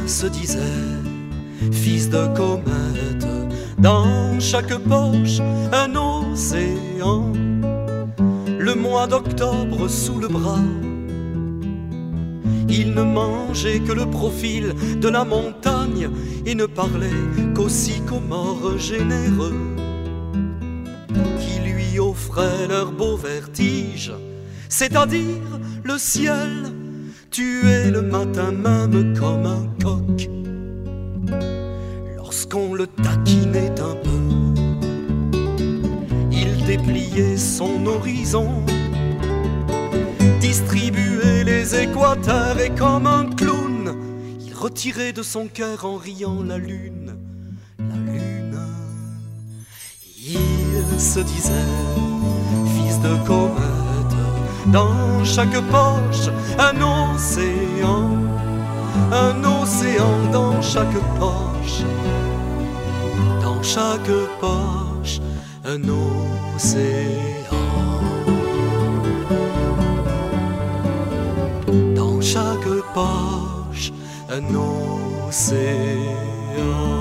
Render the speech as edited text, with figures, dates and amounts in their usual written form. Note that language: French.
se disait, fils de comète, dans chaque poche un océan, le mois d'octobre sous le bras. Il ne mangeait que le profil de la montagne et ne parlait qu'aux sycomores généreux qui lui offraient leur beau vertige, c'est-à-dire le ciel tué le matin même comme un coq. Lorsqu'on le taquinait un peu, il dépliait son horizon, distribuait les équateurs et comme un clown, il retirait de son cœur en riant la lune, la lune. Il se disait, fils de comète, dans chaque poche un océan dans chaque poche, dans chaque poche un océan. Dans chaque poche un océan.